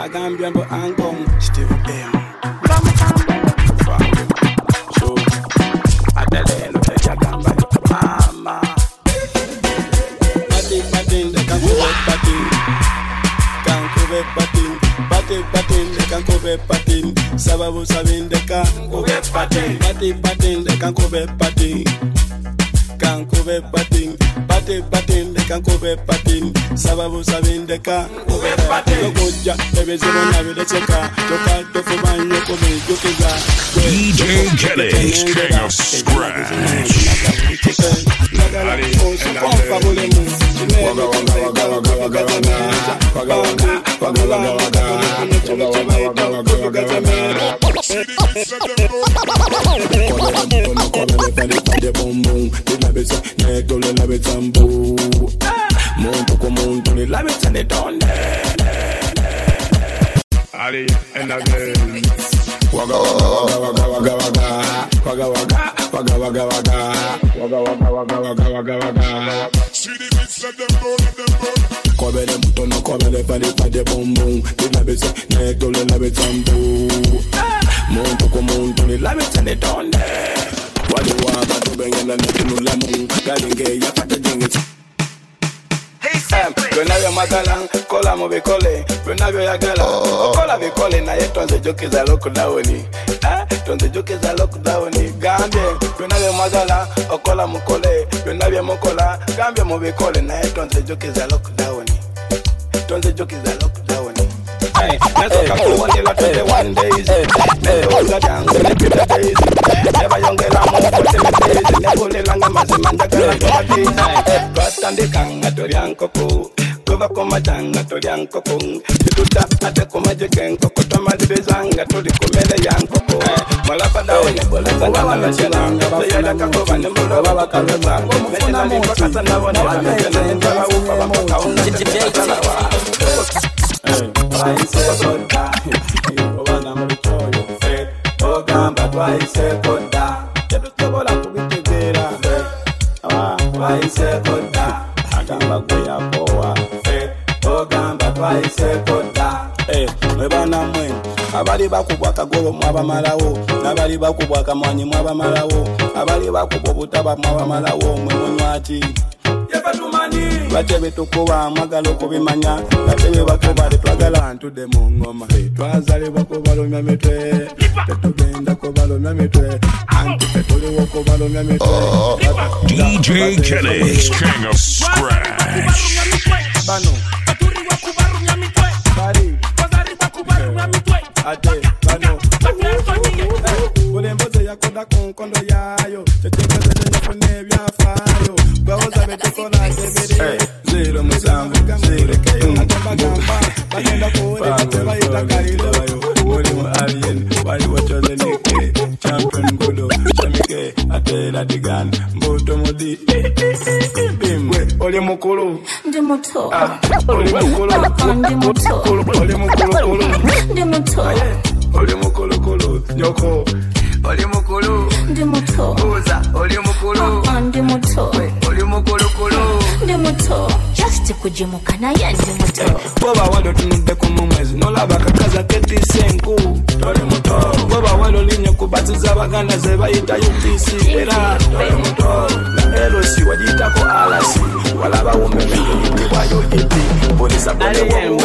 agambia mbo angom Steve M so adeleno ejagamba mama batin de kanko be patin sababu sabinde kanko be patin de kanko be patin de kanko be patin sababu sabinde kanko be patin koja ebezero na bide cheka toka tofu banyo ko be jokiza DJ Kelly King of Scratch. Ali and again. Waga waga. See the beats that them go. Cover them tono, cover them pade boom boom. The labe say neck to the labe tambu. Monto ko monto ni labe tane donde. Wali wa to bengena na tunu lamu. Galinge ya pata jingi. Benavyo matalang, kola mo bekole, benavyo ya gala. Kola bekole na ye tonze joke za lockdowni. Tonze joke za lockdowni. Gambie, benavyo magala, okola mukole, benavyo mokola. Gambie mo bekole na ye tonze joke za lockdowni. Tonze joke za lockdowni. Neso kakuwa nila 21 days. Neso ugadang, nepita days. Neba yongela mo kote me days. Nebole langa mazimanja kala toba days. Batande kanga torianko ko. Kova koma janga torianko ko. Tututa ate koma jekenko ko. Tomadi bezanga tori komele yanko ko. Malapanda wene bole zanga nala shenanga. Sayala kakova nembolo wawa kaleza. Mejina ni pakasa na wane wame jene. Ndala upa wako kaunga jene kala wa. Twice konda, obana mbichoyo fe. Ogamba twice konda, tetutobola kubitegera fe. Twice konda, agamba kuya poa fe. Ogamba twice konda. Mwebana mwe, abali bakubwa kagolo mwaba malawo, nabali bakubwa kamwanyi mwaba malawo, abali bakubwa butaba mwaba malawo, mwe munywati. Batebe tukuba magalo kubimanya batebe bakubale twagala bantu de mungoma twazale bakubalomya mitwe tetugenda kubalomya mitwe anti tetuli wokubalomya mitwe DJ Kelly King of Scratch. Bano aturi wakubalomya mitwe bari bazari bakubalomya mitwe ate bano kulemboze yakoda kunkondo yayo tetebeze nyakone byafayo bawoza betukola debere zero musango zero keyo agamba bagenda kuwole bayita kailo wole mu alien wali wachoze nike champion gulo chamike atela digan mboto modi bimwe oli mukulu ndi muto oli mukulu ndi muto oli mukulu ndi muto oli mukulu nyoko oli mukulu ndi muto uza oli mukulu ndi muto oli mukulu ndi muto just kujimuka naye ndi muto boba walo tunde kumumwezi nolaba kakaza keti senku oli muto boba walo linyo kubatiza baganda ze bayita UTC era oli muto elo si wajita ko alasi walaba umeme yitibwayo iti polisa bole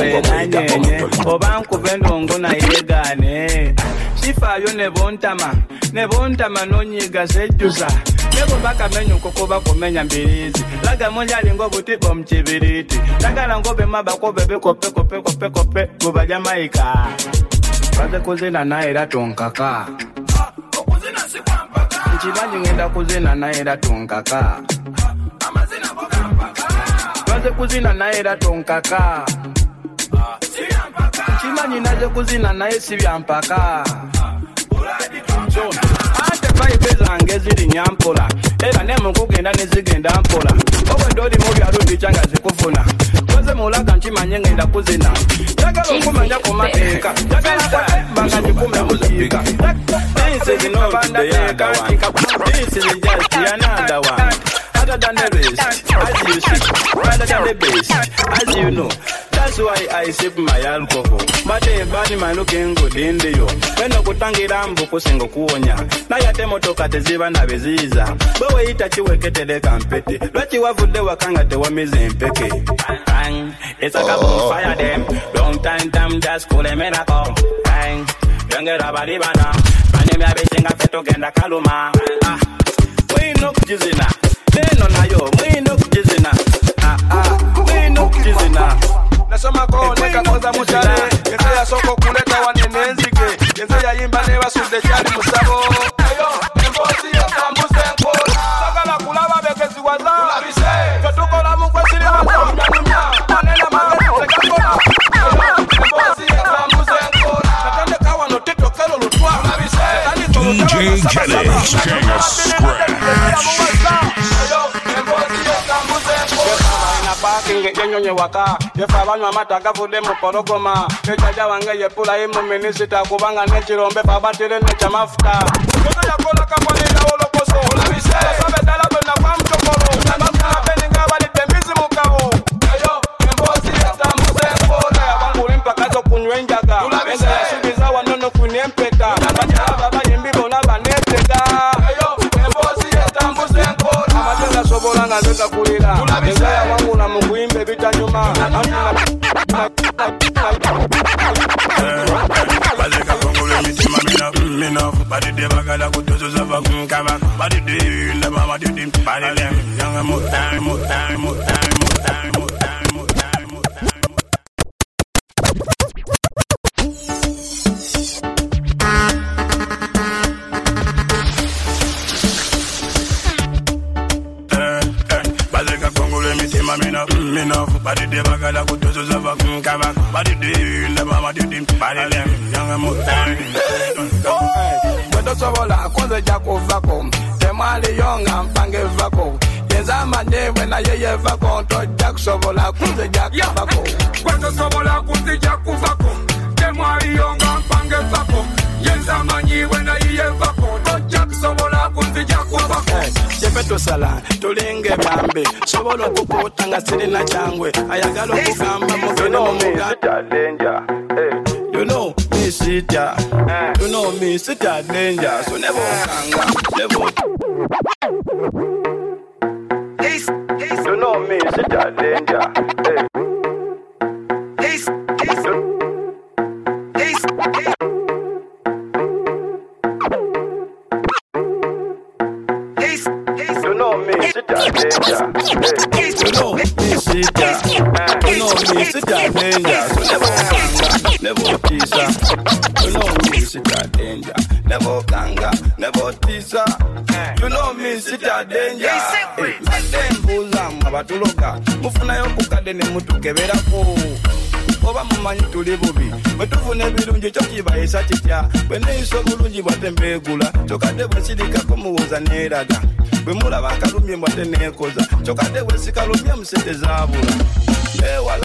wo obanku bendongo na yegane sifayo ne bontama nonyiga sejuza nebo bakamenyo kokoba komenya mbirizi laga monjali ngo butibo mchibiriti lagala ngo bema bakobe bekope goba Jamaica baze kuzina naira tonkaka okuzina sikwampaka nchibanyi ngenda kuzina naira tonkaka amazina bogampaka baze kuzina naira tonkaka chimanyi naze kuzina naye sibyampaka ate bayibe zange ziri nyampola era nemu kugenda nezigenda mpola owe ndoli mu byalo ndikyanga zikufuna koze mulaga nkimanye ngenda kuzina yagala okumanya ku mateeka yagala banga gikume muzika this is no bandateeka this is just another one other than the rest as you see rather than the best as you know That's why I sip my alcohol. But bani man looking good in the yo. When I kutangira mbuku singo kuonya. Na yate motoka teziba na beziza. Bawe itachi wekete de kampete. Lwachi wavude wakanga te wamize mpeke. Bang, it's like a bonfire them. Long time just cool a miracle. Bang, younger abalibana. Panemi abesinga feto genda kaluma. We no kujizina. Neno na yo, we no kujizina. We no kujizina. Nasoma ko neka koza muchale. Yenze ya soko kuleta wanenenzike. Yenze ya yimba neba sude chali musabo. Ayo, embosi ya tambuse nkora. Sagala kulaba bekezi waza. Kulabise. Ketuko la mukwe sili waza. Mnyanyumya. Manena magani sekakona. Ayo, embosi ya tambuse nkora. Natande kawa no tito kelo lutwa. Kulabise. DJ Kellis, King of Scratch. Yenyonye waka yefa banywa mataka fude muporogoma ejaja wange yepula imu minisita kubanga nechirombe babatire necha mafuta kono yakola kapone ya olokoso olabise sabe dala bena kwa mchokoro nabafuna beninga bali temizi mukabo ayo embosi yatamuse mbona yabanguli mpaka zo kunywenjaga olabise yasubiza wanono kunyempeta nabajala baba yimbibo nabanetega ayo embosi yatamuse mbona abajenga sobolanga zeka kulira olabise wangu na mukuimbe bita nyuma Bazeka kongole mitima mina badi de bagala kutozo zava kama badi de na mama de badi de yanga mo time mina badi de bagala kutozo zava kama badi de na mama de badi de yanga mo time Wendo sobola kwanza jako vako temali yonga mpange vako yenza mande wena yeye vako to jak sobola kwanza jako vako Wendo sobola kwanza jako vako temali yonga mpange vako yenza manye wena yeye vako to jak sobola kwanza jako vako Jepeto sala tulinge bambe sobola kukutanga sirina changwe ayagalo kugamba mugene muga danger You know me sit ya, you know me sit ya danger, so never kanga, never. You know me sit ya danger, You know me sit ya danger, you know me sit ya, you know me sit ya danger, so never kanga. Never teaser, you know me sit a danger. Never kanga, never teaser, you know me sit a danger. Madem buzam abatuloka, mufuna yokuka dene mutukebera ko. Oba mumanyi tuli bubi, betufune birungi chokiba esatitya. Bene iso bulungi bwatembegula, chokade bwesirika kumuwoza neraga. Bemulaba kalumye mbwate nekoza, chokade bwesikalumye musete zabula.